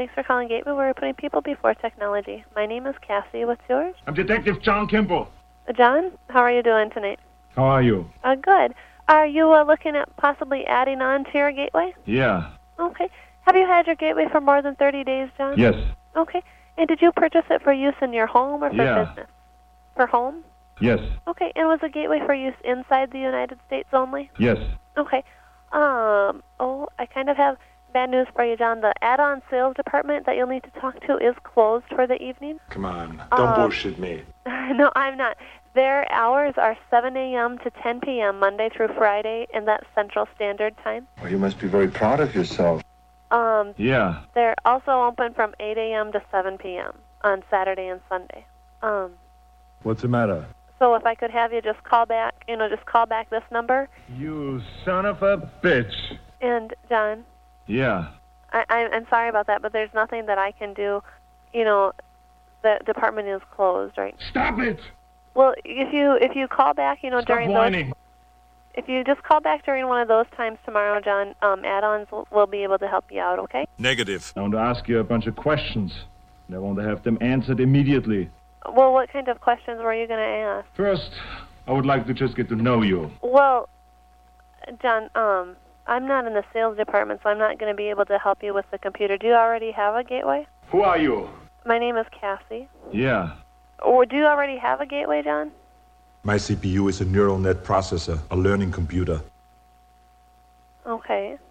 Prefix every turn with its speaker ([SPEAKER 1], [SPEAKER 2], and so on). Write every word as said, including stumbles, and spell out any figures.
[SPEAKER 1] Thanks for calling Gateway. We're putting people before technology. My name is Cassie. What's yours?
[SPEAKER 2] I'm Detective John Kimball.
[SPEAKER 1] Uh, John, how are you doing tonight?
[SPEAKER 2] How are you?
[SPEAKER 1] Uh, good. Are you uh, looking at possibly adding on to your Gateway?
[SPEAKER 2] Yeah.
[SPEAKER 1] Okay. Have you had your Gateway for more than thirty days, John?
[SPEAKER 2] Yes.
[SPEAKER 1] Okay. And did you purchase it for use in your home or for
[SPEAKER 2] Yeah.
[SPEAKER 1] business? For home?
[SPEAKER 2] Yes.
[SPEAKER 1] Okay. And was the Gateway for use inside the United States only?
[SPEAKER 2] Yes.
[SPEAKER 1] Okay. Um. Oh, I kind of have bad news for you, John. The add-on sales department that you'll need to talk to is closed for the evening.
[SPEAKER 3] Come on. Don't
[SPEAKER 1] Um,
[SPEAKER 3] bullshit me.
[SPEAKER 1] No, I'm not. Their hours are seven a.m. to ten p.m. Monday through Friday, and that's Central Standard Time.
[SPEAKER 3] Well, you must be very proud of yourself.
[SPEAKER 1] Um,
[SPEAKER 2] Yeah.
[SPEAKER 1] they're also open from eight a.m. to seven p.m. on Saturday and Sunday. Um,
[SPEAKER 2] What's the matter?
[SPEAKER 1] so if I could have you just call back, you know, just call back this number.
[SPEAKER 2] You son of a bitch.
[SPEAKER 1] And, John,
[SPEAKER 2] Yeah.
[SPEAKER 1] I, I, I'm sorry about that, but there's nothing that I can do. You know, the department is closed, right?
[SPEAKER 2] Stop it!
[SPEAKER 1] Well, if you if you call back, you know,
[SPEAKER 2] Stop
[SPEAKER 1] during
[SPEAKER 2] whining.
[SPEAKER 1] those, if you just call back during one of those times tomorrow, John, um, add-ons will, will be able to help you out. Okay?
[SPEAKER 4] Negative.
[SPEAKER 2] I want to ask you a bunch of questions, and I want to have them answered immediately.
[SPEAKER 1] Well, what kind of questions were you going to ask?
[SPEAKER 2] First, I would like to just get to know you.
[SPEAKER 1] Well, John, um, I'm not in the sales department, so I'm not going to be able to help you with the computer. Do you already have a Gateway?
[SPEAKER 2] Who are you?
[SPEAKER 1] My name is Cassie.
[SPEAKER 2] Yeah.
[SPEAKER 1] Or do you already have a Gateway, John?
[SPEAKER 4] My C P U is a neural net processor, a learning computer.
[SPEAKER 1] Okay.